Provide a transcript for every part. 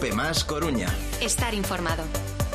Cope Más Coruña. Estar informado.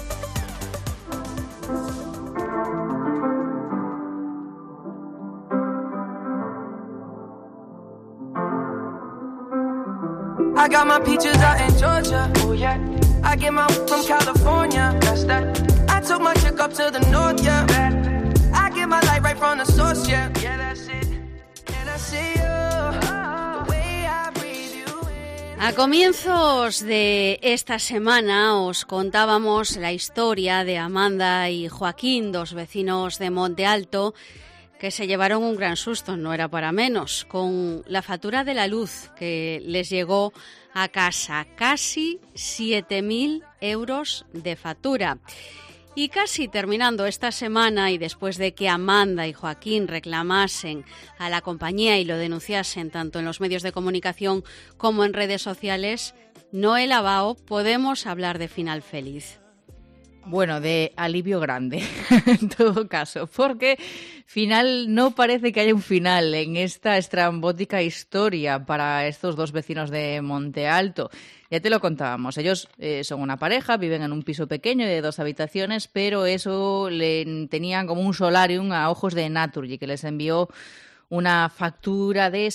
I got my peaches out in Georgia, oh yeah. I get my from California, that's that. I took my chick up to the north, yeah. I get my light right from the source, yeah. Yeah, that's it. And I see you, the way I breathe you in. A comienzos de esta semana os contábamos la historia de Amanda y Joaquín, dos vecinos de Monte Alto, que se llevaron un gran susto, no era para menos, con la factura de la luz que les llegó a casa, casi 7.000 euros de factura. Y casi terminando esta semana y después de que Amanda y Joaquín reclamasen a la compañía y lo denunciasen tanto en los medios de comunicación como en redes sociales, Noela Bao, podemos hablar de final feliz. Bueno, de alivio grande, en todo caso, porque final no parece que haya un final en esta estrambótica historia para estos dos vecinos de Monte Alto. Ya te lo contábamos, ellos son una pareja, viven en un piso pequeño de 2 habitaciones, pero eso tenían como un solarium a ojos de Naturgy, que les envió una factura de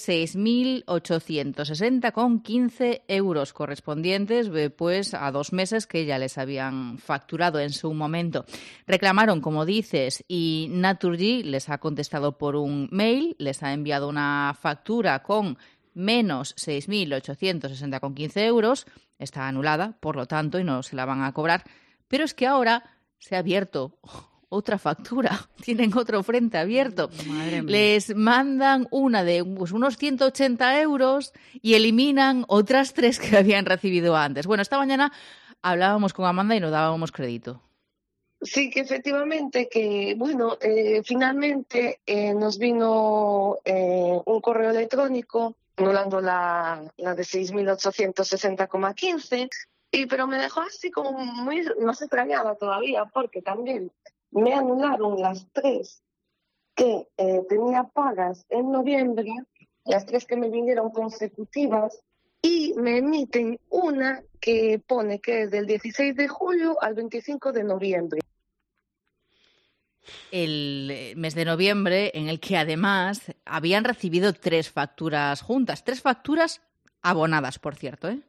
6.860,15 euros correspondientes pues a 2 meses que ya les habían facturado en su momento. Reclamaron, como dices, y Naturgy les ha contestado por un mail, les ha enviado una factura con menos 6.860,15 euros. Está anulada, por lo tanto, y no se la van a cobrar. Pero es que ahora se ha abierto otra factura, tienen otro frente abierto. Madre mía. Les mandan una de unos 180 euros y eliminan otras 3 que habían recibido antes. Bueno, esta mañana hablábamos con Amanda y nos dábamos crédito. Sí, que efectivamente, que bueno, finalmente nos vino un correo electrónico anulando la de 6.860,15, pero me dejó así como muy más extrañada todavía, porque también me anularon las 3 que tenía pagas en noviembre, las 3 que me vinieron consecutivas, y me emiten una que pone que es del 16 de julio al 25 de noviembre. El mes de noviembre, en el que además habían recibido 3 facturas juntas, 3 facturas abonadas, por cierto, ¿eh?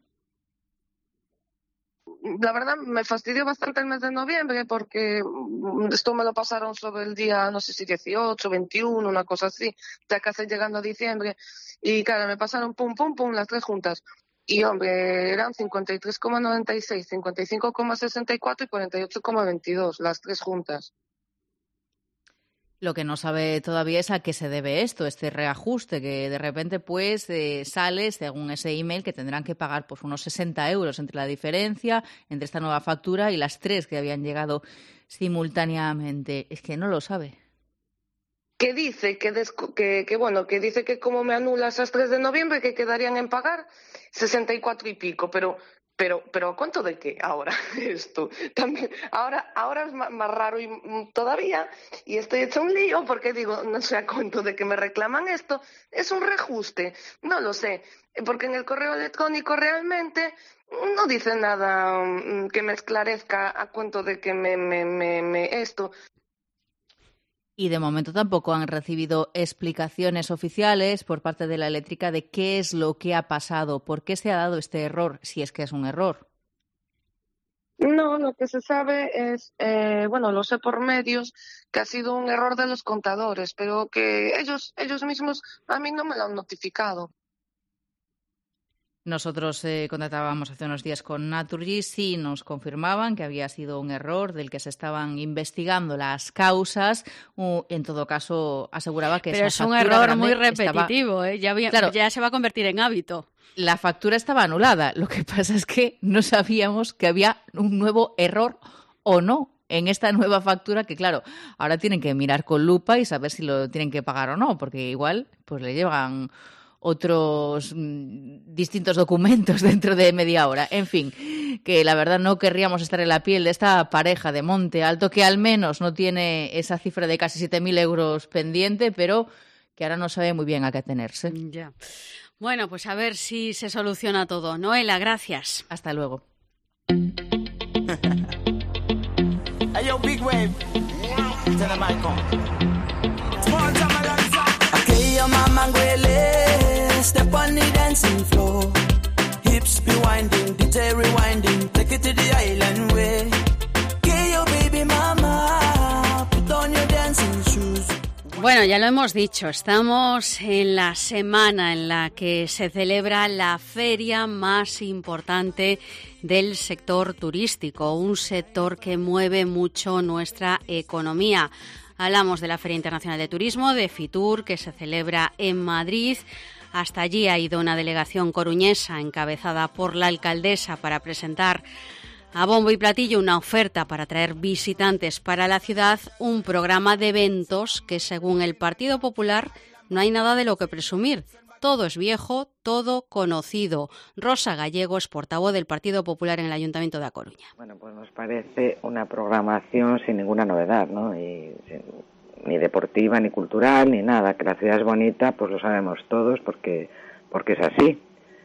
La verdad me fastidió bastante el mes de noviembre porque esto me lo pasaron sobre el día, no sé si 18, 21, una cosa así, ya casi llegando a diciembre. Y claro, me pasaron pum, pum, pum, las 3 juntas. Y hombre, eran 53,96, 55,64 y 48,22, las 3 juntas. Lo que no sabe todavía es a qué se debe esto, este reajuste, que de repente pues sale, según ese email, que tendrán que pagar pues unos 60 euros entre la diferencia, entre esta nueva factura y las 3 que habían llegado simultáneamente. Es que no lo sabe. Que dice que dice que como me anula esas 3 de noviembre, que quedarían en pagar 64 y pico, pero ¿a cuánto de qué ahora esto? También, ahora es más raro y todavía, y estoy hecho un lío porque digo, no sé a cuánto de que me reclaman esto, es un reajuste, no lo sé, porque en el correo electrónico realmente no dice nada que me esclarezca a cuánto de que me esto. Y de momento tampoco han recibido explicaciones oficiales por parte de la eléctrica de qué es lo que ha pasado, por qué se ha dado este error, si es que es un error. No, lo que se sabe es, lo sé por medios, que ha sido un error de los contadores, pero que ellos mismos a mí no me lo han notificado. Nosotros contactábamos hace unos días con Naturgy, sí nos confirmaban que había sido un error del que se estaban investigando las causas. En todo caso, aseguraba que pero esa es un error muy repetitivo, ya se va a convertir en hábito. La factura estaba anulada. Lo que pasa es que no sabíamos que había un nuevo error o no en esta nueva factura, que claro, ahora tienen que mirar con lupa y saber si lo tienen que pagar o no, porque igual pues le llevan otros distintos documentos dentro de media hora. En fin, que la verdad no querríamos estar en la piel de esta pareja de Monte Alto, que al menos no tiene esa cifra de casi 7.000 euros pendiente, pero que ahora no sabe muy bien a qué atenerse. Ya. Bueno, pues a ver si se soluciona todo. Noela, gracias. Hasta luego. Hey, yo, big wave. Tell them I come. Small time alongside. Okay, your mama Gwele, step on the dancing floor. Hips be winding, DJ rewinding, take it to the island way. Okay, your baby mama, put on your dancing shoes. Bueno, ya lo hemos dicho, estamos en la semana en la que se celebra la feria más importante del sector turístico, un sector que mueve mucho nuestra economía. Hablamos de la Feria Internacional de Turismo, de Fitur, que se celebra en Madrid. Hasta allí ha ido una delegación coruñesa encabezada por la alcaldesa para presentar a bombo y platillo una oferta para atraer visitantes para la ciudad, un programa de eventos que, según el Partido Popular, no hay nada de lo que presumir. Todo es viejo, todo conocido. Rosa Gallego es portavoz del Partido Popular en el Ayuntamiento de A Coruña. Bueno, pues nos parece una programación sin ninguna novedad, ¿no? Ni deportiva, ni cultural, ni nada. Que la ciudad es bonita, pues lo sabemos todos, porque es así.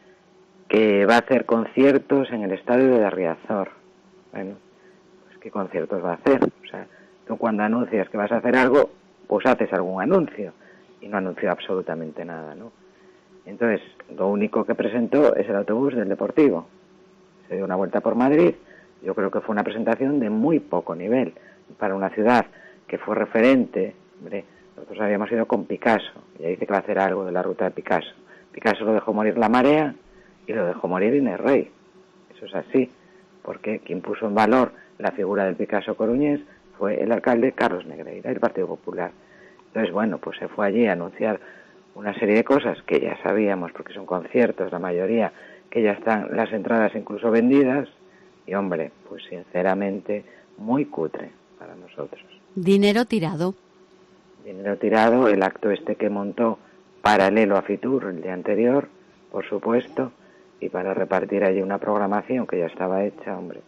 Que va a hacer conciertos en el estadio de Riazor. Bueno, pues ¿qué conciertos va a hacer? O sea, tú cuando anuncias que vas a hacer algo, pues haces algún anuncio. Y no anunció absolutamente nada, ¿no? Entonces, lo único que presentó es el autobús del Deportivo. Se dio una vuelta por Madrid. Yo creo que fue una presentación de muy poco nivel para una ciudad que fue referente. Hombre, nosotros habíamos ido con Picasso. Ya dice que va a hacer algo de la ruta de Picasso. Picasso lo dejó morir la marea y lo dejó morir Inés Rey. Eso es así, porque quien puso en valor la figura del Picasso coruñés fue el alcalde Carlos Negreira, del Partido Popular. Entonces, bueno, pues se fue allí a anunciar una serie de cosas que ya sabíamos, porque son conciertos, la mayoría, que ya están las entradas incluso vendidas, y hombre, pues sinceramente muy cutre para nosotros. Dinero tirado. Dinero tirado, el acto este que montó paralelo a Fitur el día anterior, por supuesto, y para repartir allí una programación que ya estaba hecha, hombre,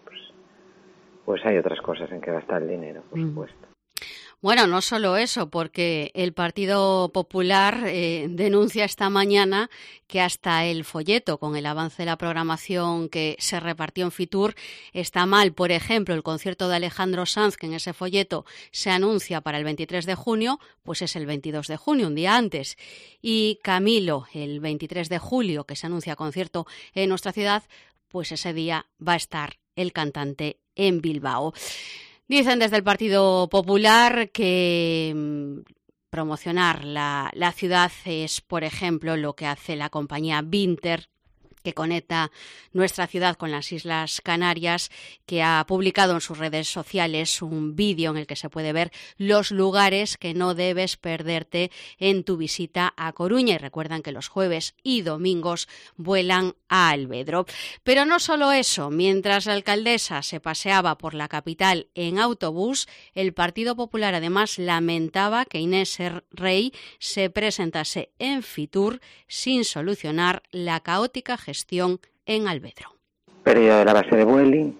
pues hay otras cosas en que gastar el dinero, por supuesto. Bueno, no solo eso, porque el Partido Popular denuncia esta mañana que hasta el folleto con el avance de la programación que se repartió en Fitur está mal. Por ejemplo, el concierto de Alejandro Sanz, que en ese folleto se anuncia para el 23 de junio, pues es el 22 de junio, un día antes. Y Camilo, el 23 de julio, que se anuncia concierto en nuestra ciudad, pues ese día va a estar el cantante en Bilbao. Dicen desde el Partido Popular que promocionar la ciudad es, por ejemplo, lo que hace la compañía Vinter, que conecta nuestra ciudad con las Islas Canarias, que ha publicado en sus redes sociales un vídeo en el que se puede ver los lugares que no debes perderte en tu visita a Coruña. Y recuerdan que los jueves y domingos vuelan a Alvedro. Pero no solo eso, mientras la alcaldesa se paseaba por la capital en autobús, el Partido Popular además lamentaba que Inés Rey se presentase en Fitur sin solucionar la caótica gestión en Alvedro. Pérdida de la base de Vueling,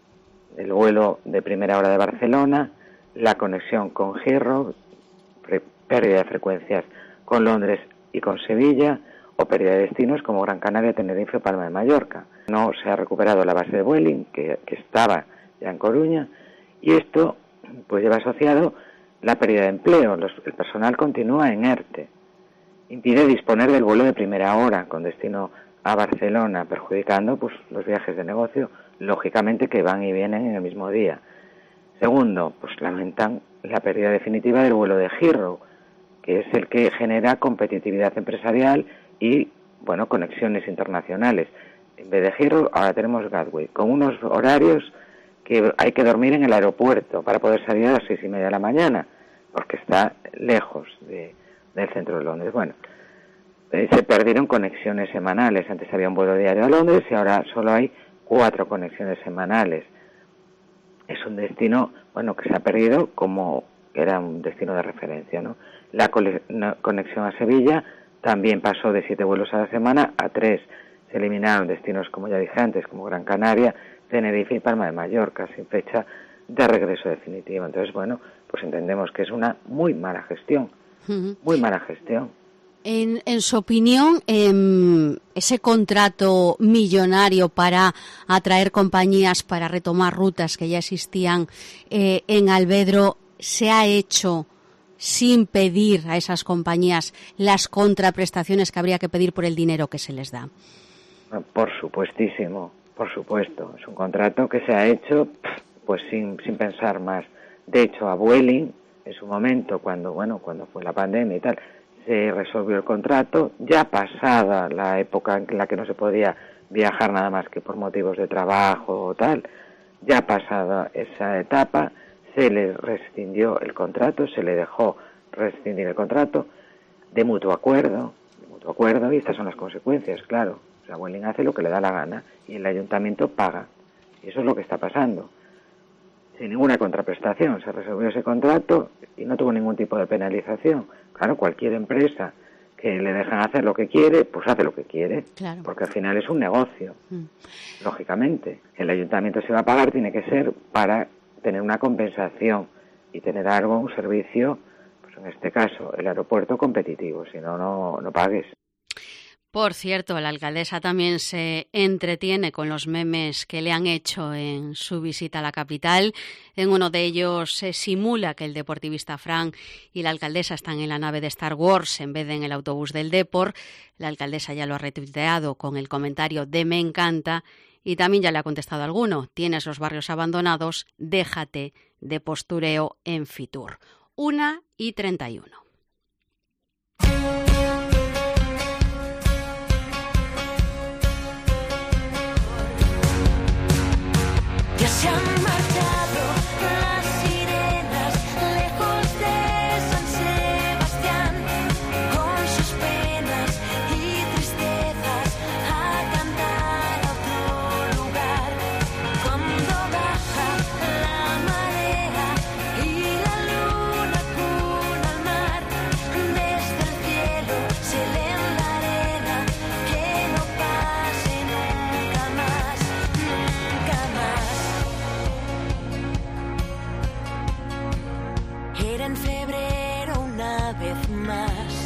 el vuelo de primera hora de Barcelona, la conexión con Heathrow, pérdida de frecuencias con Londres y con Sevilla, o pérdida de destinos como Gran Canaria, Tenerife o Palma de Mallorca. No se ha recuperado la base de Vueling, que estaba ya en Coruña, y esto pues lleva asociado la pérdida de empleo. El personal continúa en ERTE. Impide disponer del vuelo de primera hora con destino a Barcelona, perjudicando pues los viajes de negocio, lógicamente, que van y vienen en el mismo día. Segundo, pues lamentan la pérdida definitiva del vuelo de Heathrow, que es el que genera competitividad empresarial y, bueno, conexiones internacionales. En vez de Heathrow, ahora tenemos Gatwick, con unos horarios que hay que dormir en el aeropuerto para poder salir a las 6:30 de la mañana, porque está lejos del centro de Londres. Bueno, se perdieron conexiones semanales. Antes había un vuelo diario a Londres y ahora solo hay 4 conexiones semanales. Es un destino, bueno, que se ha perdido como era un destino de referencia, ¿no? La conexión a Sevilla también pasó de 7 vuelos a la semana a 3. Se eliminaron destinos, como ya dije antes, como Gran Canaria, Tenerife y Palma de Mallorca, sin fecha de regreso definitivo. Entonces, bueno, pues entendemos que es una muy mala gestión, muy mala gestión. En su opinión, ese contrato millonario para atraer compañías, para retomar rutas que ya existían en Alvedro, ¿se ha hecho sin pedir a esas compañías las contraprestaciones que habría que pedir por el dinero que se les da? Por supuestísimo, por supuesto. Es un contrato que se ha hecho pues sin pensar más. De hecho, a Vueling, en su momento, cuando fue la pandemia y tal, se resolvió el contrato, ya pasada la época en la que no se podía viajar nada más que por motivos de trabajo o tal, ya pasada esa etapa, se le rescindió el contrato, se le dejó rescindir el contrato de mutuo acuerdo, y estas son las consecuencias, claro. O sea, Vueling hace lo que le da la gana y el ayuntamiento paga. Y eso es lo que está pasando. Sin ninguna contraprestación, se resolvió ese contrato y no tuvo ningún tipo de penalización. Claro, cualquier empresa que le dejan hacer lo que quiere, pues hace lo que quiere, claro. Porque al final es un negocio, lógicamente. El ayuntamiento se va a pagar, tiene que ser para tener una compensación y tener algo, un servicio, pues en este caso, el aeropuerto competitivo, si no, no pagues. Por cierto, la alcaldesa también se entretiene con los memes que le han hecho en su visita a la capital. En uno de ellos se simula que el deportivista Fran y la alcaldesa están en la nave de Star Wars en vez de en el autobús del Depor. La alcaldesa ya lo ha retuiteado con el comentario de "me encanta", y también ya le ha contestado alguno: "Tienes los barrios abandonados, déjate de postureo en Fitur". 1:31. Ya se han marchado las sirenas lejos de San Sebastián, con sus penas y tristezas a cantar a otro lugar. Cuando baja la marea y la luna cuna al mar, desde el cielo se lee en la arena que no pase nunca más, nunca más. Era en febrero una vez más.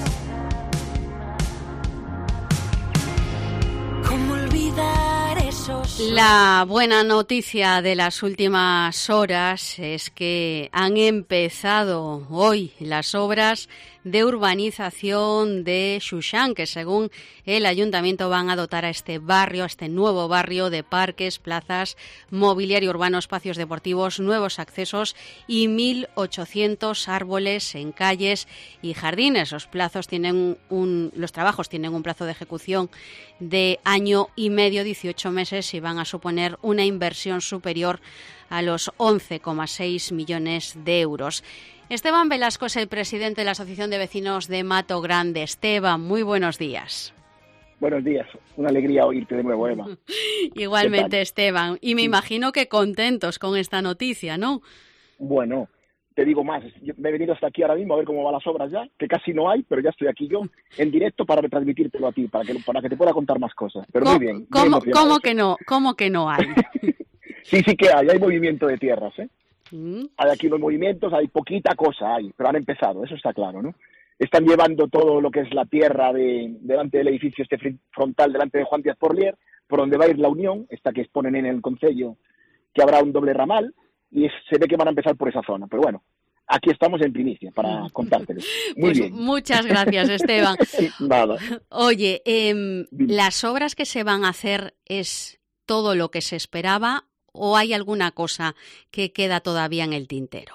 ¿Cómo olvidar esos? La buena noticia de las últimas horas es que han empezado hoy las obras de urbanización de Xuxán, que según el ayuntamiento van a dotar a este barrio, a este nuevo barrio, de parques, plazas, mobiliario urbano, espacios deportivos, nuevos accesos y 1.800 árboles en calles y jardines. Los trabajos tienen un plazo de ejecución de 1 año y medio, 18 meses, y van a suponer una inversión superior a los 11,6 millones de euros. Esteban Velasco es el presidente de la Asociación de Vecinos de Mato Grande. Esteban, muy buenos días. Buenos días, una alegría oírte de nuevo, Eva. Igualmente, Esteban, y me imagino que contentos con esta noticia, ¿no? Bueno, te digo más, yo me he venido hasta aquí ahora mismo a ver cómo van las obras ya, que casi no hay, pero ya estoy aquí yo en directo para retransmitírtelo a ti, para que te pueda contar más cosas. Pero muy bien. ¿Cómo que no hay? Sí que hay movimiento de tierras, ¿eh? Hay aquí unos movimientos, hay poquita cosa, pero han empezado, eso está claro, ¿no? Están llevando todo lo que es la tierra delante del edificio frontal, delante de Juan Díaz Porlier, por donde va a ir la Unión, esta que exponen en el concello, que habrá un doble ramal, y se ve que van a empezar por esa zona. Pero bueno, aquí estamos en primicia para contártelo. Muy pues bien. Muchas gracias, Esteban. Nada. Oye, ¿las obras que se van a hacer es todo lo que se esperaba o hay alguna cosa que queda todavía en el tintero?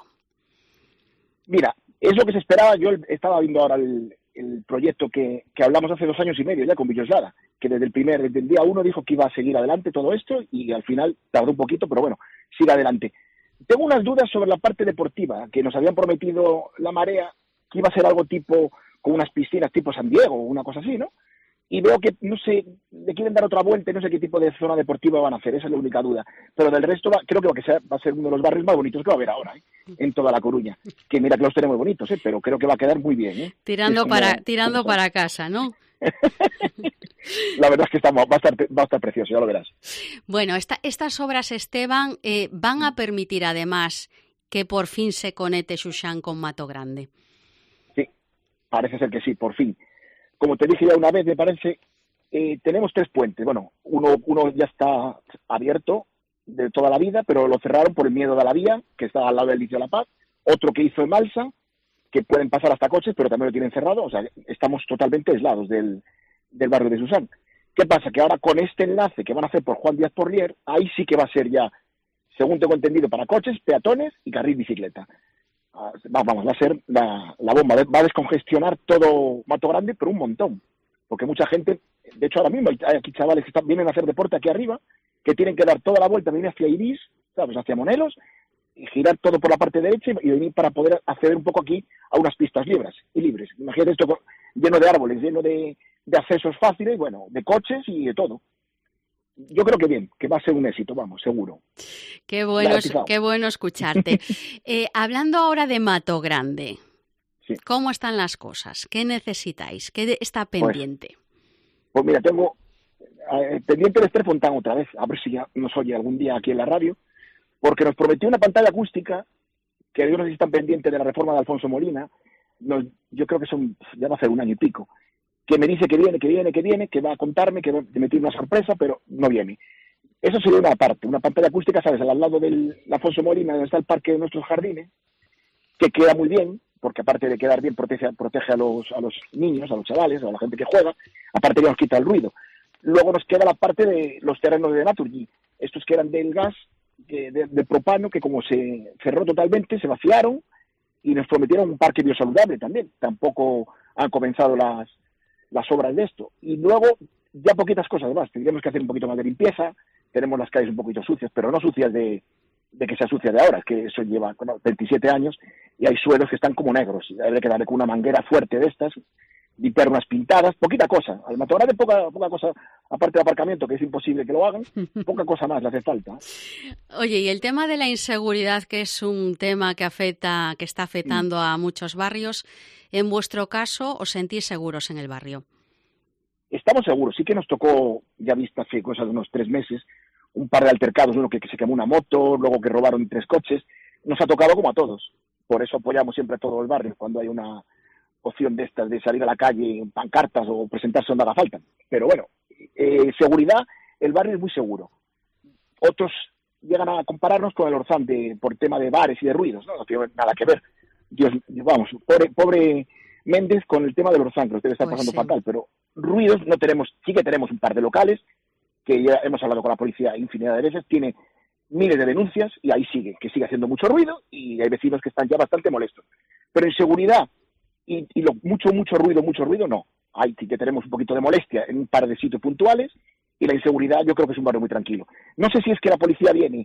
Mira, es lo que se esperaba. Yo estaba viendo ahora el proyecto que hablamos hace 2 años y medio ya con Villoslada, que desde el día 1 dijo que iba a seguir adelante todo esto y al final tardó un poquito, pero bueno, sigue adelante. Tengo unas dudas sobre la parte deportiva, que nos habían prometido la Marea, que iba a ser algo tipo, con unas piscinas tipo San Diego o una cosa así, ¿no? Y veo que, no sé, le quieren dar otra vuelta y no sé qué tipo de zona deportiva van a hacer, esa es la única duda. Pero del resto creo que va a ser uno de los barrios más bonitos que va a haber ahora, en toda La Coruña. Que mira que los tenemos bonitos, pero creo que va a quedar muy bien. Tirando para casa, ¿no? La verdad es que va a estar precioso, ya lo verás. Bueno, estas obras, Esteban, van a permitir además que por fin se conecte Xuxán con Mato Grande. Sí, parece ser que sí, por fin. como te dije ya una vez, me parece, tenemos 3 puentes. Bueno, uno ya está abierto de toda la vida, pero lo cerraron por el miedo de la vía, que está al lado del Liceo de la Paz. Otro que hizo en Malsa, que pueden pasar hasta coches, pero también lo tienen cerrado. O sea, estamos totalmente aislados del barrio de Susán. ¿Qué pasa? Que ahora con este enlace que van a hacer por Juan Díaz Porlier, ahí sí que va a ser ya, según tengo entendido, para coches, peatones y carril bicicleta. Vamos, va a ser la bomba. Va a descongestionar todo Mato Grande, pero un montón. Porque mucha gente, de hecho ahora mismo hay aquí chavales que vienen a hacer deporte aquí arriba, que tienen que dar toda la vuelta, venir hacia Iris, ¿sabes? Hacia Monelos, y girar todo por la parte derecha y venir para poder acceder un poco aquí a unas pistas libres. Imagínate esto lleno de árboles, lleno de accesos fáciles, bueno, de coches y de todo. Yo creo que bien, que va a ser un éxito, vamos, seguro. Qué bueno escucharte. Hablando ahora de Mato Grande, sí. ¿Cómo están las cosas? ¿Qué necesitáis? ¿Qué está pendiente? Pues mira, tengo pendiente de Esther Fontán otra vez, a ver si ya nos oye algún día aquí en la radio, porque nos prometió una pantalla acústica, que yo no sé si están pendientes de la reforma de Alfonso Molina, yo creo que ya va a ser 1 año y pico, que me dice que viene, que va a contarme, que va a meter una sorpresa, pero no viene. Eso sería una parte, una pantalla acústica, ¿sabes? Al lado del Alfonso Molina, donde está el Parque de Nuestros Jardines, que queda muy bien, porque aparte de quedar bien, protege a los niños, a los chavales, a la gente que juega, aparte ya nos quita el ruido. Luego nos queda la parte de los terrenos de Naturgy, estos que eran del gas, de propano, que como se cerró totalmente, se vaciaron, y nos prometieron un parque biosaludable también. Tampoco han comenzado las obras de esto. Y luego, ya poquitas cosas más. Tendríamos que hacer un poquito más de limpieza. Tenemos las calles un poquito sucias, pero no sucias de que sea sucia de ahora. Es que eso lleva 27 años y hay suelos que están como negros. Hay que darle con una manguera fuerte de estas, limpiar unas pintadas, poquita cosa. Al Mato Grande poca cosa, aparte del aparcamiento, que es imposible que lo hagan, poca cosa más le hace falta. Oye, y el tema de la inseguridad, que es un tema que está afectando a muchos barrios, ¿en vuestro caso os sentís seguros en el barrio? Estamos seguros. Sí que nos tocó, ya vista hace cosas de unos 3 meses, un par de altercados, uno que se quemó una moto, luego que robaron 3 coches. Nos ha tocado como a todos. Por eso apoyamos siempre a todo el barrio cuando hay una opción de estas, de salir a la calle en pancartas o presentarse donde haga falta. Pero bueno, seguridad, el barrio es muy seguro. Otros llegan a compararnos con el Orzán por tema de bares y de ruidos, no tiene nada que ver. Pobre Méndez con el tema del Orzán, que lo debe estar pasando fatal, pero ruidos no tenemos. Sí que tenemos un par de locales, que ya hemos hablado con la policía infinidad de veces, tiene miles de denuncias y ahí sigue haciendo mucho ruido y hay vecinos que están ya bastante molestos. Pero en seguridad y mucho ruido, no. Ahí sí que tenemos un poquito de molestia en un par de sitios puntuales y la inseguridad yo creo que es un barrio muy tranquilo. No sé si es que la policía viene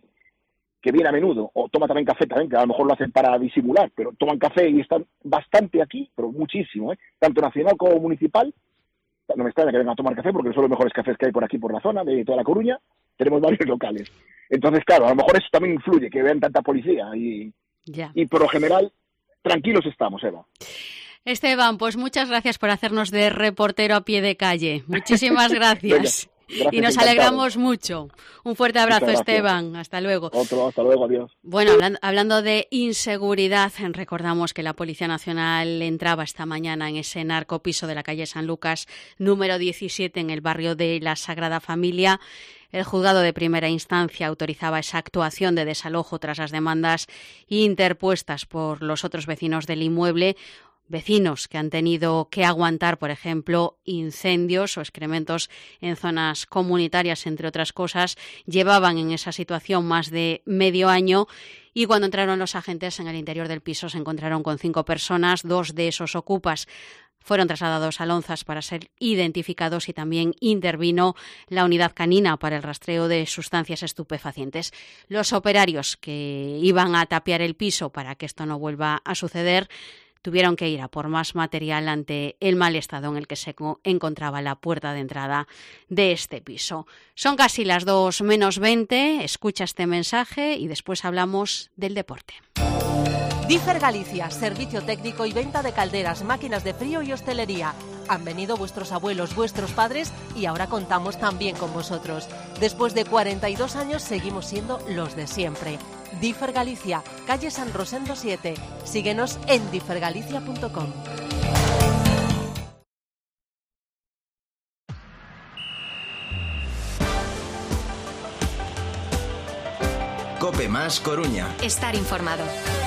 a menudo, o toma también café también, que a lo mejor lo hacen para disimular, pero toman café y están bastante aquí, pero muchísimo, tanto nacional como municipal. No me extraña que vengan a tomar café porque son los mejores cafés que hay por aquí, por la zona de toda La Coruña. Tenemos varios locales. Entonces, claro, a lo mejor eso también influye, que vean tanta policía y por lo general, tranquilos estamos, Eva. Esteban, pues muchas gracias por hacernos de reportero a pie de calle. Muchísimas gracias. Gracias, y nos alegramos mucho. Un fuerte abrazo, Esteban. Hasta luego. Hasta luego, adiós. Bueno, hablando de inseguridad, recordamos que la Policía Nacional entraba esta mañana en ese narcopiso de la calle San Lucas, número 17, en el barrio de la Sagrada Familia. El juzgado de primera instancia autorizaba esa actuación de desalojo tras las demandas interpuestas por los otros vecinos del inmueble. Vecinos que han tenido que aguantar, por ejemplo, incendios o excrementos en zonas comunitarias, entre otras cosas, llevaban en esa situación más de medio año y cuando entraron los agentes en el interior del piso se encontraron con 5 personas, 2 de esos ocupas fueron trasladados a Lonzas para ser identificados y también intervino la unidad canina para el rastreo de sustancias estupefacientes. Los operarios que iban a tapiar el piso para que esto no vuelva a suceder tuvieron que ir a por más material ante el mal estado en el que se encontraba la puerta de entrada de este piso. Son casi las 2:20. Escucha este mensaje y después hablamos del deporte. Differ Galicia, servicio técnico y venta de calderas, máquinas de frío y hostelería. Han venido vuestros abuelos, vuestros padres y ahora contamos también con vosotros. Después de 42 años seguimos siendo los de siempre. Differ Galicia, calle San Rosendo 7. Síguenos en differgalicia.com. COPE Más Coruña. Estar informado.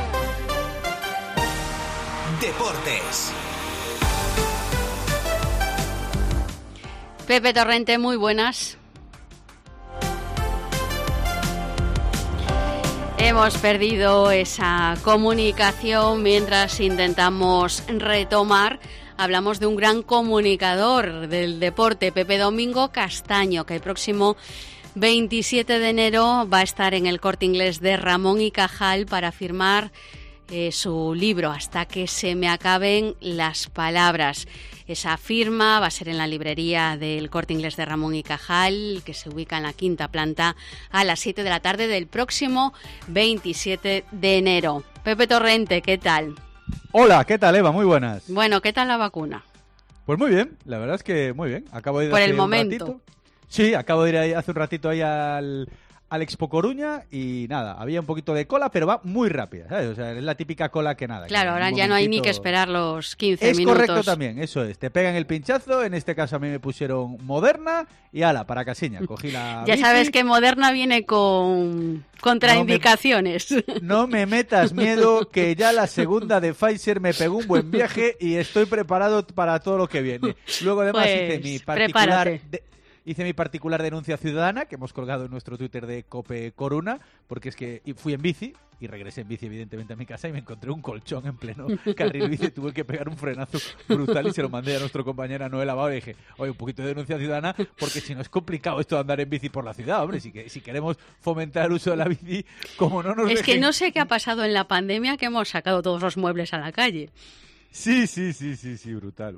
Deportes. Pepe Torrente, muy buenas. Hemos perdido esa comunicación mientras intentamos retomar. Hablamos de un gran comunicador del deporte, Pepe Domingo Castaño, que el próximo 27 de enero va a estar en el Corte Inglés de Ramón y Cajal para firmar su libro Hasta que se me acaben las palabras. Esa firma va a ser en la librería del Corte Inglés de Ramón y Cajal, que se ubica en la 5ª planta, a las 7 de la tarde del próximo 27 de enero. Pepe Torrente, ¿qué tal? Hola, ¿qué tal, Eva? Muy buenas. Bueno, ¿qué tal la vacuna? Pues muy bien, la verdad es que muy bien. Acabo de ir por hace el momento. Un ratito. Sí, acabo de ir hace un ratito ahí al Expo Coruña y nada, había un poquito de cola, pero va muy rápida, ¿sabes? O sea, es la típica cola que nada. Claro, ahora ya no hay ni que esperar los 15 minutos. Es correcto también, eso es. Te pegan el pinchazo, en este caso a mí me pusieron Moderna y ala, para casiña, cogí la Ya bici. sabes que Moderna viene con contraindicaciones. No me metas miedo, que ya la segunda de Pfizer me pegó un buen viaje y estoy preparado para todo lo que viene. Luego además hice mi particular denuncia ciudadana, que hemos colgado en nuestro Twitter de Cope Coruna, porque es que fui en bici y regresé en bici evidentemente a mi casa y me encontré un colchón en pleno carril bici, tuve que pegar un frenazo brutal y se lo mandé a nuestra compañera Noela Bauer y dije, oye, un poquito de denuncia ciudadana, porque si no es complicado esto de andar en bici por la ciudad, hombre, si queremos fomentar el uso de la bici, como no nos Es dejen... que no sé qué ha pasado en la pandemia, que hemos sacado todos los muebles a la calle. Sí, brutal.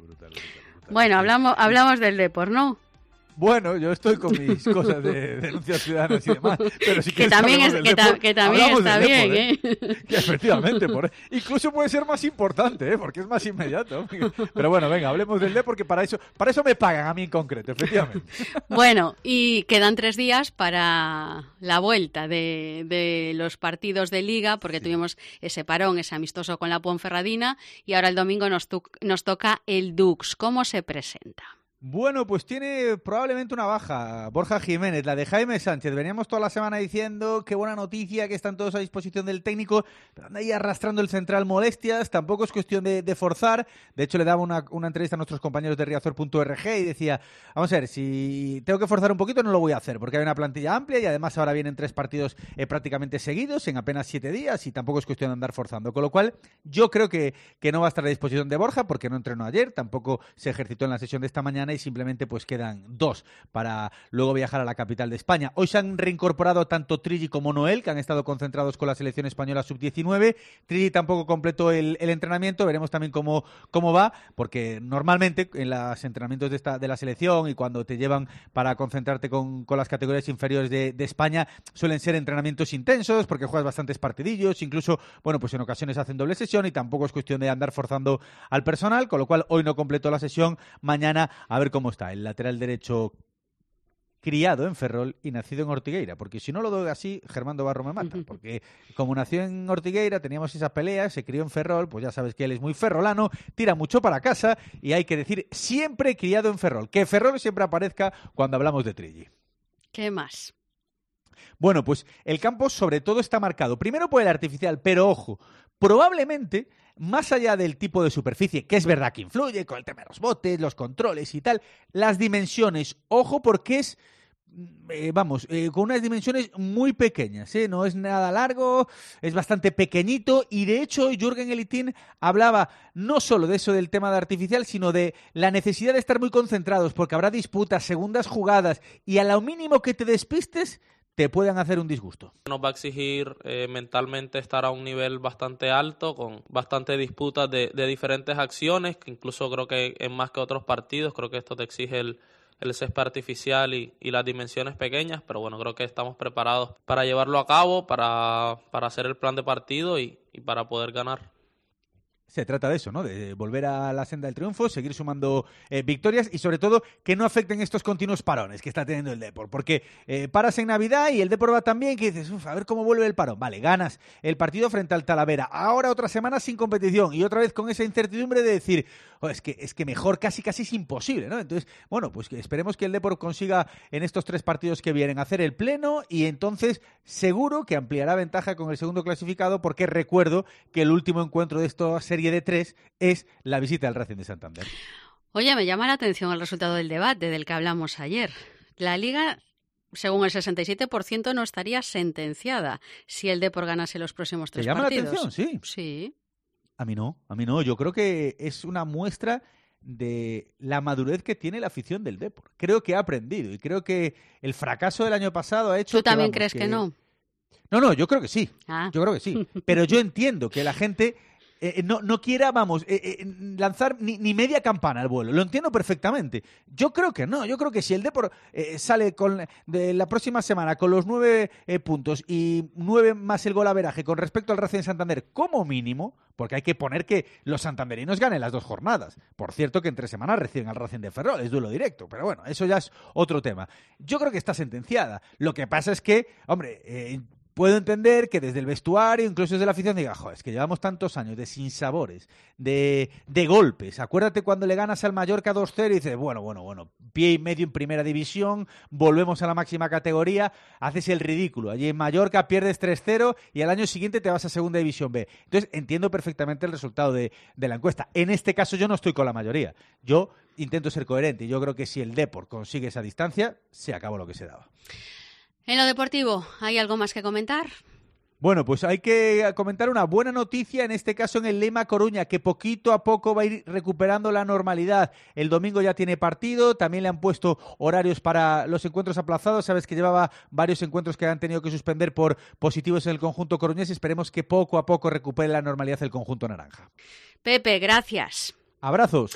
Bueno, hablamos del deporte, ¿no? Bueno, yo estoy con mis cosas de denuncias ciudadanas y demás, pero si que también está bien, ¿eh? Que efectivamente, incluso puede ser más importante, porque es más inmediato. Pero bueno, venga, hablemos del deporte, porque para eso me pagan a mí en concreto, efectivamente. Bueno, y quedan 3 días para la vuelta de los partidos de Liga, porque tuvimos ese parón, ese amistoso con la Ponferradina, y ahora el domingo nos toca el Dux. ¿Cómo se presenta? Bueno, pues tiene probablemente una baja Borja Jiménez, la de Jaime Sánchez. Veníamos toda la semana diciendo qué buena noticia, que están todos a disposición del técnico, pero anda ahí arrastrando el central molestias, tampoco es cuestión de forzar. De hecho, le daba una entrevista a nuestros compañeros de Riazor.org y decía, vamos a ver, si tengo que forzar un poquito no lo voy a hacer, porque hay una plantilla amplia y además ahora vienen 3 partidos prácticamente seguidos en apenas 7 días y tampoco es cuestión de andar forzando. Con lo cual, yo creo que no va a estar a disposición de Borja, porque no entrenó ayer, tampoco se ejercitó en la sesión de esta mañana y simplemente pues quedan 2 para luego viajar a la capital de España. Hoy se han reincorporado tanto Trilli como Noel, que han estado concentrados con la selección española sub-19. Trilli tampoco completó el entrenamiento, veremos también cómo va, porque normalmente en los entrenamientos de la selección y cuando te llevan para concentrarte con las categorías inferiores de España, suelen ser entrenamientos intensos, porque juegas bastantes partidillos, incluso, bueno, pues en ocasiones hacen doble sesión y tampoco es cuestión de andar forzando al personal, con lo cual hoy no completó la sesión, mañana a ver cómo está el lateral derecho criado en Ferrol y nacido en Ortigueira, porque si no lo doy así, Germán Barro me mata, porque como nació en Ortigueira, teníamos esa pelea, se crió en Ferrol, pues ya sabes que él es muy ferrolano, tira mucho para casa y hay que decir siempre criado en Ferrol, que Ferrol siempre aparezca cuando hablamos de Trilli. ¿Qué más? Bueno, pues el campo sobre todo está marcado, primero por el artificial, pero ojo, probablemente más allá del tipo de superficie, que es verdad que influye con el tema de los botes, los controles y tal, las dimensiones, ojo porque es, con unas dimensiones muy pequeñas, no es nada largo, es bastante pequeñito y de hecho Jürgen Elitín hablaba no solo de eso del tema de artificial, sino de la necesidad de estar muy concentrados porque habrá disputas, segundas jugadas y a lo mínimo que te despistes te puedan hacer un disgusto. Nos va a exigir mentalmente estar a un nivel bastante alto, con bastante disputas de diferentes acciones, que incluso creo que en más que otros partidos, creo que esto te exige el césped artificial y las dimensiones pequeñas, pero bueno, creo que estamos preparados para llevarlo a cabo, para hacer el plan de partido y para poder ganar. Se trata de eso, ¿no? De volver a la senda del triunfo, seguir sumando victorias y sobre todo que no afecten estos continuos parones que está teniendo el Depor, porque paras en Navidad y el Depor va también que dices, a ver cómo vuelve el parón. Vale, ganas el partido frente al Talavera, ahora otra semana sin competición y otra vez con esa incertidumbre de decir, es que mejor casi es imposible, ¿no? Entonces, bueno, pues que esperemos que el Depor consiga en estos 3 partidos que vienen hacer el pleno y entonces seguro que ampliará ventaja con el segundo clasificado, porque recuerdo que el último encuentro de esta serie de 3 es la visita del Racing de Santander. Oye, me llama la atención el resultado del debate del que hablamos ayer. La Liga, según el 67%, no estaría sentenciada si el Depor ganase los próximos 3 partidos. ¿Te llama la atención? Sí. Sí. A mí no. Yo creo que es una muestra de la madurez que tiene la afición del Depor. Creo que ha aprendido y creo que el fracaso del año pasado ha hecho ¿Tú también crees que no? No, yo creo que sí. Yo creo que sí. Pero yo entiendo que la gente no quiera, lanzar ni media campana al vuelo. Lo entiendo perfectamente. Yo creo que no. Yo creo que si el Depor sale de la próxima semana con los 9 puntos y 9 más el golaveraje con respecto al Racing de Santander como mínimo, porque hay que poner que los santanderinos ganen las 2 jornadas. Por cierto que entre semanas reciben al Racing de Ferrol, es duelo directo. Pero bueno, eso ya es otro tema. Yo creo que está sentenciada. Lo que pasa es que, puedo entender que desde el vestuario, incluso desde la afición, diga, joder, es que llevamos tantos años de sinsabores, de golpes. Acuérdate cuando le ganas al Mallorca 2-0 y dices, bueno, pie y medio en primera división, volvemos a la máxima categoría, haces el ridículo. Allí en Mallorca pierdes 3-0 y al año siguiente te vas a segunda división B. Entonces, entiendo perfectamente el resultado de la encuesta. En este caso yo no estoy con la mayoría. Yo intento ser coherente y yo creo que si el Depor consigue esa distancia, se acabó lo que se daba. En lo deportivo, ¿hay algo más que comentar? Bueno, pues hay que comentar una buena noticia, en este caso en el Lema Coruña, que poquito a poco va a ir recuperando la normalidad. El domingo ya tiene partido, también le han puesto horarios para los encuentros aplazados. Sabes que llevaba varios encuentros que han tenido que suspender por positivos en el conjunto coruñés y esperemos que poco a poco recupere la normalidad el conjunto naranja. Pepe, gracias. Abrazos.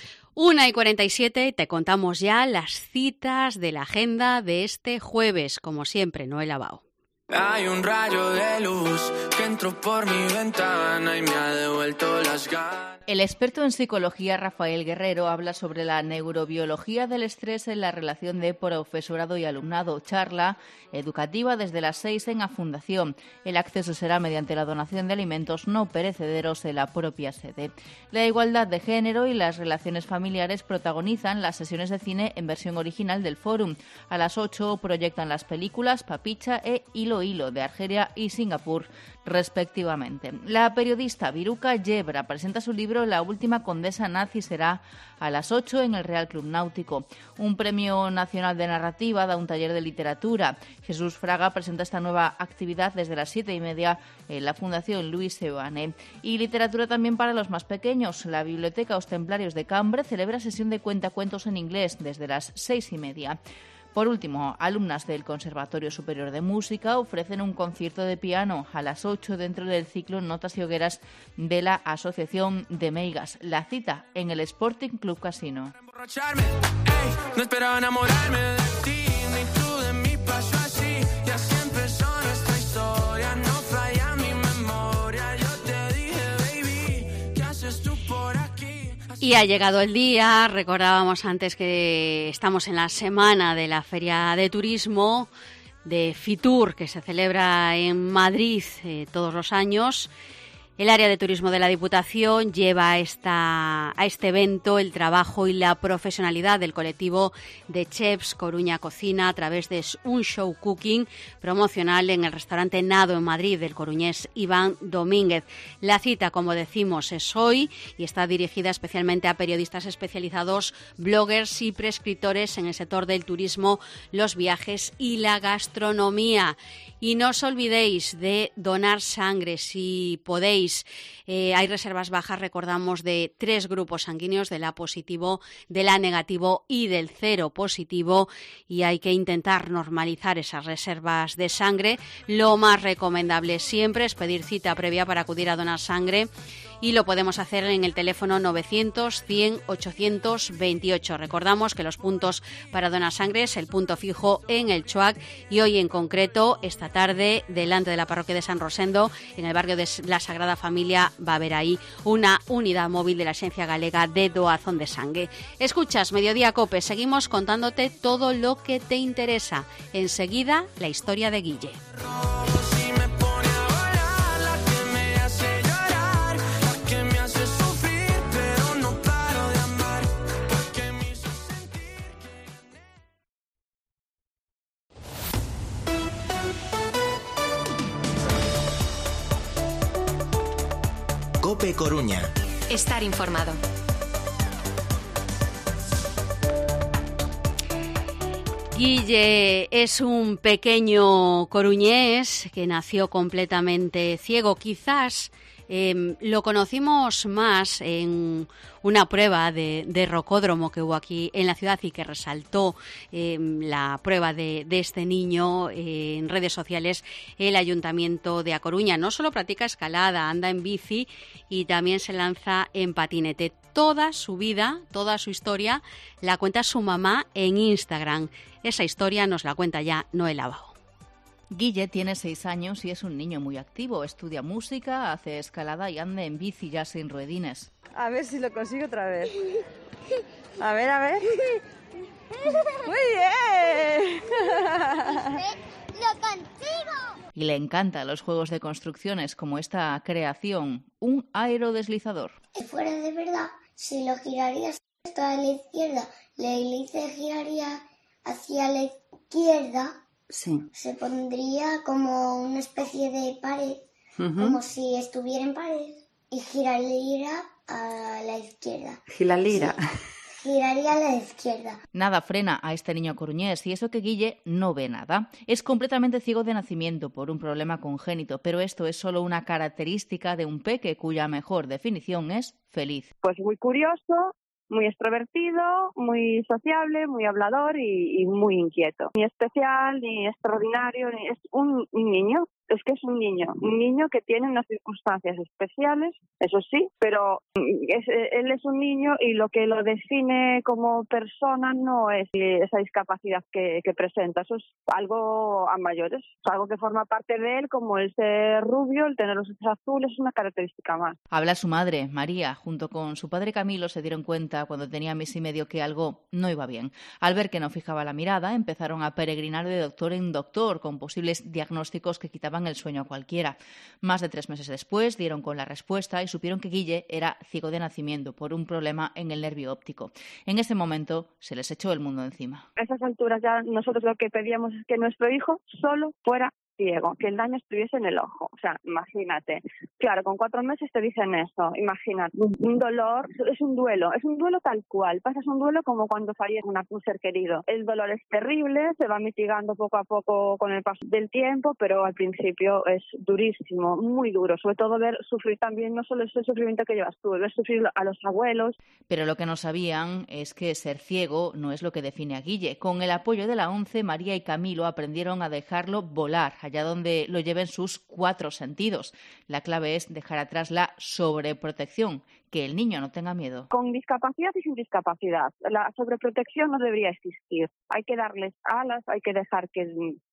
1:47 y te contamos ya las citas de la agenda de este jueves, como siempre, Noel Abao. Hay un rayo de luz que entró por mi ventana y me ha devuelto las ganas. El experto en psicología Rafael Guerrero habla sobre la neurobiología del estrés en la relación de profesorado y alumnado. Charla educativa desde las 6 en la Fundación. El acceso será mediante la donación de alimentos no perecederos en la propia sede. La igualdad de género y las relaciones familiares protagonizan las sesiones de cine en versión original del Fórum. A las 8 proyectan las películas Papicha e Hilo Hilo de Argelia y Singapur, respectivamente. La periodista Viruca Yebra presenta su libro La última condesa nazi, será a las 8 en el Real Club Náutico. Un premio nacional de narrativa da un taller de literatura. Jesús Fraga presenta esta nueva actividad desde las 7:30 en la Fundación Luis Seoane. Y literatura también para los más pequeños. La Biblioteca Os Templarios de Cambre celebra sesión de cuentacuentos en inglés desde las 6:30. Por último, alumnas del Conservatorio Superior de Música ofrecen un concierto de piano a las 8 dentro del ciclo Notas y Hogueras de la Asociación de Meigas. La cita en el Sporting Club Casino. No esperaba enamorarme de ti, ni tú de mí pasó así, y así empezó nuestra historia, no falla mi memoria, yo te dije, baby, ¿qué haces tú por aquí? Y ha llegado el día, recordábamos antes que estamos en la semana de la Feria de Turismo de Fitur, que se celebra en Madrid todos los años. El área de turismo de la Diputación lleva a este evento el trabajo y la profesionalidad del colectivo de chefs Coruña Cocina a través de un show cooking promocional en el restaurante Nado en Madrid del coruñés Iván Domínguez. La cita, como decimos, es hoy y está dirigida especialmente a periodistas especializados, bloggers y prescriptores en el sector del turismo, los viajes y la gastronomía. Y no os olvidéis de donar sangre si podéis. Hay reservas bajas, recordamos, de 3 grupos sanguíneos, del A positivo, del A negativo y del 0 positivo, y hay que intentar normalizar esas reservas de sangre. Lo más recomendable siempre es pedir cita previa para acudir a donar sangre, y lo podemos hacer en el teléfono 900 100 828. Recordamos que los puntos para donar sangre es el punto fijo en el CHOAC, y hoy en concreto, esta tarde, delante de la parroquia de San Rosendo, en el barrio de la Sagrada Familia, va a haber ahí una unidad móvil de la Agencia Galega de Doazón de Sangue. Escuchas Mediodía Cope, seguimos contándote todo lo que te interesa. Enseguida, la historia de Guille. Cope Coruña. Estar informado. Guille es un pequeño coruñés que nació completamente ciego. Quizás lo conocimos más en una prueba de rocódromo que hubo aquí en la ciudad y que resaltó la prueba de este niño en redes sociales el Ayuntamiento de A Coruña. No solo practica escalada, anda en bici y también se lanza en patinete. Toda su vida, toda su historia la cuenta su mamá en Instagram. Esa historia nos la cuenta ya Noel Abajo. Guille tiene 6 años y es un niño muy activo. Estudia música, hace escalada y anda en bici ya sin ruedines. A ver si lo consigo otra vez. A ver. ¡Muy bien! ¡Lo consigo! Y le encantan los juegos de construcciones como esta creación, un aerodeslizador. Si fuera de verdad, si lo girarías a la izquierda, le giraría hacia la izquierda, sí, se pondría como una especie de pared, como si estuviera en pared, y giraría a la izquierda. Gilalira. Sí, giraría a la izquierda. Nada frena a este niño coruñés y eso que Guille no ve nada. Es completamente ciego de nacimiento por un problema congénito, pero esto es solo una característica de un peque cuya mejor definición es feliz. Pues muy curioso, muy extrovertido, muy sociable, muy hablador y muy inquieto. Ni especial, ni extraordinario, es un niño. Es que es un niño que tiene unas circunstancias especiales, eso sí, pero él es un niño y lo que lo define como persona no es esa discapacidad que presenta, eso es algo a mayores, es algo que forma parte de él, como el ser rubio, el tener los ojos azules, es una característica más. Habla su madre, María, junto con su padre Camilo se dieron cuenta cuando tenía mes y medio que algo no iba bien. Al ver que no fijaba la mirada, empezaron a peregrinar de doctor en doctor con posibles diagnósticos que quitaban el sueño a cualquiera. Más de 3 meses después dieron con la respuesta y supieron que Guille era ciego de nacimiento por un problema en el nervio óptico. En ese momento se les echó el mundo encima. A esas alturas ya nosotros lo que pedíamos es que nuestro hijo solo fuera ciego, que el daño estuviese en el ojo. O sea, imagínate. Claro, con 4 meses te dicen eso. Imagínate. Un dolor, es un duelo tal cual. Pasas un duelo como cuando fallece un ser querido. El dolor es terrible, se va mitigando poco a poco con el paso del tiempo, pero al principio es durísimo, muy duro. Sobre todo ver sufrir también, no solo ese sufrimiento que llevas tú, ver sufrir a los abuelos. Pero lo que no sabían es que ser ciego no es lo que define a Guille. Con el apoyo de la ONCE, María y Camilo aprendieron a dejarlo volar, allá donde lo lleven sus 4 sentidos. La clave es dejar atrás la sobreprotección, que el niño no tenga miedo. Con discapacidad y sin discapacidad, la sobreprotección no debería existir. Hay que darles alas, hay que dejar que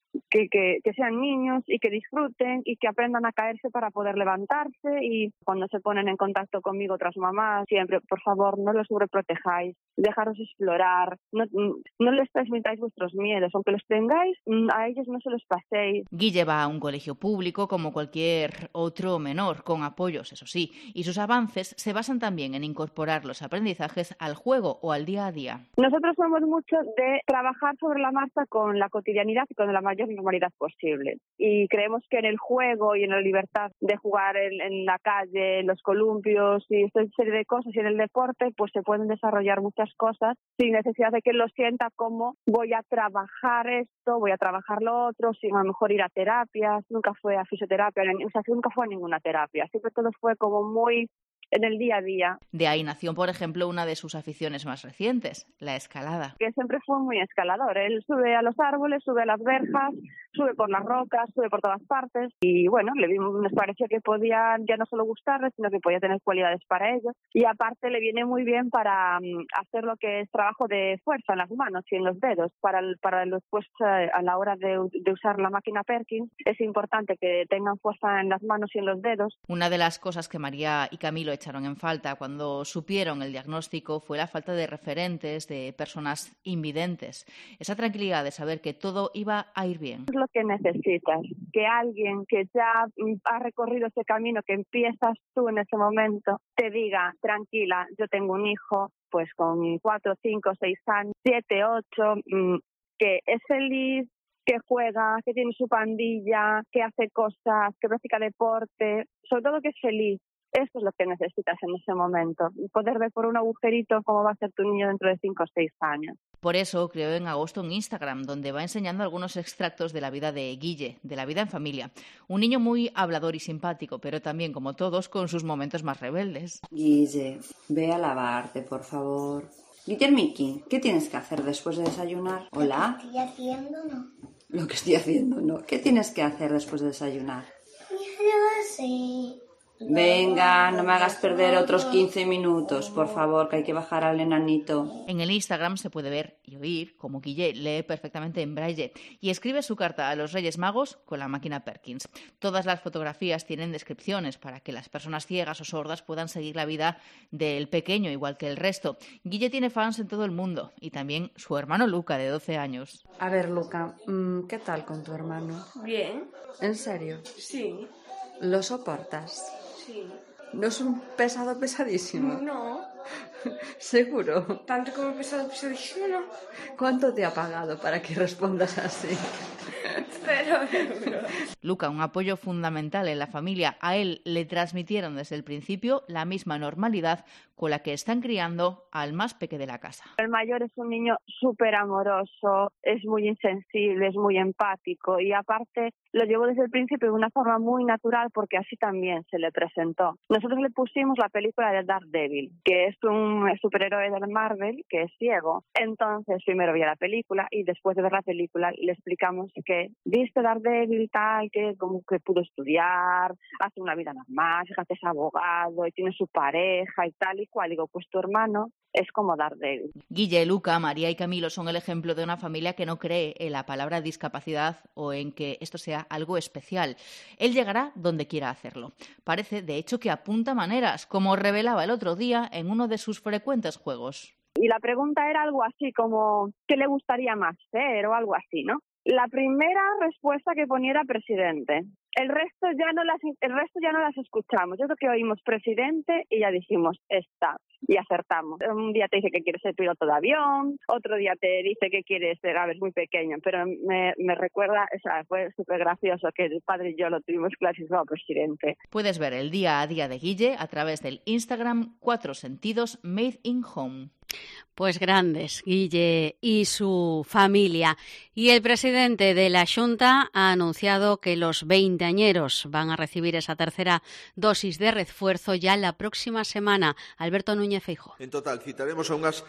sean niños y que disfruten y que aprendan a caerse para poder levantarse, y cuando se ponen en contacto conmigo otras mamás, siempre, por favor, no los sobreprotejáis, dejaros explorar, no les transmitáis vuestros miedos, aunque los tengáis, a ellos no se los paséis. Guille va a un colegio público como cualquier otro menor, con apoyos, eso sí, y sus avances se basan también en incorporar los aprendizajes al juego o al día a día. Nosotros somos mucho de trabajar sobre la marcha con la cotidianidad y con la mayor normalidad posible, y creemos que en el juego y en la libertad de jugar en la calle, en los columpios y esta serie de cosas, y en el deporte pues se pueden desarrollar muchas cosas sin necesidad de que lo sienta como voy a trabajar esto, voy a trabajar lo otro, sin a lo mejor ir a terapias. Nunca fue a fisioterapia, o sea, nunca fue a ninguna terapia, siempre todo fue como muy en el día a día. De ahí nació, por ejemplo, una de sus aficiones más recientes, la escalada. Que siempre fue muy escalador. Él sube a los árboles, sube a las verjas, sube por las rocas, sube por todas partes. Y bueno, nos pareció que podía ya no solo gustarle, sino que podía tener cualidades para ello. Y aparte le viene muy bien para hacer lo que es trabajo de fuerza en las manos y en los dedos. Para después, a la hora de usar la máquina Perkins, es importante que tengan fuerza en las manos y en los dedos. Una de las cosas que María y Camilo echaron en falta cuando supieron el diagnóstico fue la falta de referentes, de personas invidentes. Esa tranquilidad de saber que todo iba a ir bien. Es lo que necesitas, que alguien que ya ha recorrido ese camino que empiezas tú en ese momento te diga, tranquila, yo tengo un hijo pues con 4, 5, 6 años, 7, 8, que es feliz, que juega, que tiene su pandilla, que hace cosas, que practica deporte, sobre todo que es feliz. Esto es lo que necesitas en ese momento, poder ver por un agujerito cómo va a ser tu niño dentro de 5 o 6 años. Por eso creó en agosto un Instagram donde va enseñando algunos extractos de la vida de Guille, de la vida en familia. Un niño muy hablador y simpático, pero también, como todos, con sus momentos más rebeldes. Guille, ve a lavarte, por favor. Guillermiki, ¿qué tienes que hacer después de desayunar? Hola. Lo que estoy haciendo, no. Lo que estoy haciendo, no. ¿Qué tienes que hacer después de desayunar? No sé. Venga, no me hagas perder otros 15 minutos, por favor, que hay que bajar al enanito. En el Instagram se puede ver y oír cómo Guille lee perfectamente en braille y escribe su carta a los Reyes Magos con la máquina Perkins. Todas las fotografías tienen descripciones para que las personas ciegas o sordas puedan seguir la vida del pequeño igual que el resto. Guille tiene fans en todo el mundo y también su hermano Luca, de 12 años. A ver, Luca, ¿qué tal con tu hermano? Bien. ¿En serio? Sí. ¿Lo soportas? Sí. ¿No es un pesado pesadísimo? No. ¿Seguro? Tanto como pesadísimo, no. ¿Cuánto te ha pagado para que respondas así? 0 euros. Luca, un apoyo fundamental en la familia. A él le transmitieron desde el principio la misma normalidad con la que están criando al más peque de la casa. El mayor es un niño súper amoroso, es muy insensible, es muy empático y aparte lo llevó desde el principio de una forma muy natural porque así también se le presentó. Nosotros le pusimos la película de Daredevil, que es un superhéroe de Marvel que es ciego. Entonces primero vio la película y después de ver la película le explicamos que viste Daredevil tal, que como que pudo estudiar, hace una vida normal, fíjate, es abogado y tiene su pareja y tal y cual. Digo, pues tu hermano es como Daredevil. Guille, Luca, María y Camilo son el ejemplo de una familia que no cree en la palabra discapacidad o en que esto sea algo especial. Él llegará donde quiera hacerlo. Parece, de hecho, que apunta maneras, como revelaba el otro día en uno de sus frecuentes juegos. Y la pregunta era algo así como, ¿qué le gustaría más ser? O algo así, ¿no? La primera respuesta que ponía era presidente. El resto ya no las escuchamos. Yo creo que oímos presidente y ya dijimos esta y acertamos. Un día te dice que quiere ser piloto de avión, otro día te dice que quiere ser, a ver, muy pequeño, pero me recuerda, o sea, fue súper gracioso que el padre y yo lo tuvimos clasificado presidente. Puedes ver el día a día de Guille a través del Instagram 4 Sentidos Made in Home. Pues grandes, Guille y su familia. Y el presidente de la Xunta ha anunciado que los veinteañeros van a recibir esa tercera dosis de refuerzo ya la próxima semana. Alberto Núñez Feijóo. En total, citaremos a unhas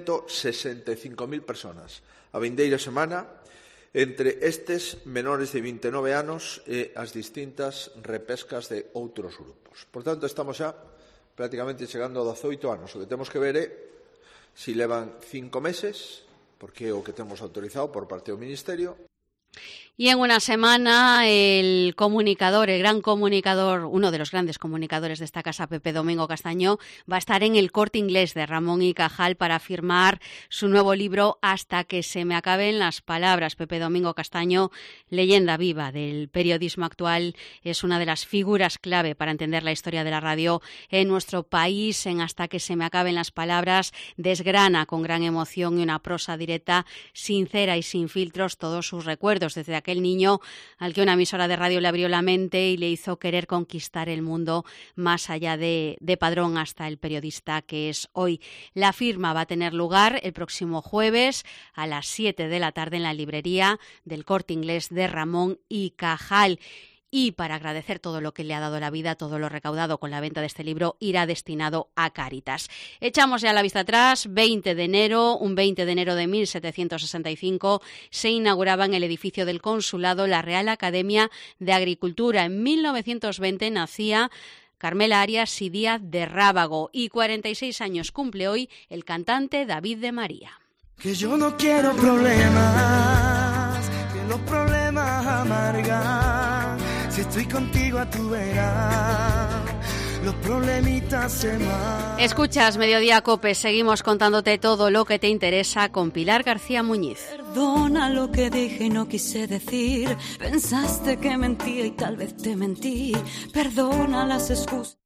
165.000 personas a vindeira semana, entre estes menores de 29 anos e as distintas repescas de outros grupos. Por tanto, estamos xa prácticamente chegando a 18 anos. O que temos que ver é si levan 5 meses, porque é o que temos autorizado por parte do Ministerio. Y en una semana el comunicador, el gran comunicador, uno de los grandes comunicadores de esta casa, Pepe Domingo Castañó, va a estar en el Corte Inglés de Ramón y Cajal para firmar su nuevo libro Hasta que se me acaben las palabras. Pepe Domingo Castañó, leyenda viva del periodismo actual, es una de las figuras clave para entender la historia de la radio en nuestro país. En Hasta que se me acaben las palabras desgrana con gran emoción y una prosa directa, sincera y sin filtros todos sus recuerdos, desde aquel niño al que una emisora de radio le abrió la mente y le hizo querer conquistar el mundo más allá de Padrón hasta el periodista que es hoy. La firma va a tener lugar el próximo jueves a las 7 de la tarde en la librería del Corte Inglés de Ramón y Cajal. Y para agradecer todo lo que le ha dado la vida, todo lo recaudado con la venta de este libro irá destinado a Cáritas. Echamos ya la vista atrás. Un 20 de enero de 1765 se inauguraba en el edificio del Consulado la Real Academia de Agricultura. En 1920 nacía Carmela Arias y Díaz de Rábago y 46 años cumple hoy el cantante David de María. Que yo no quiero problemas, que los problemas amargan. Si estoy contigo a tu vera, los problemitas se van. Escuchas Mediodía COPE, seguimos contándote todo lo que te interesa con Pilar García Muñiz. Perdona lo que dije y no quise decir. Pensaste que mentía y tal vez te mentí. Perdona las excusas.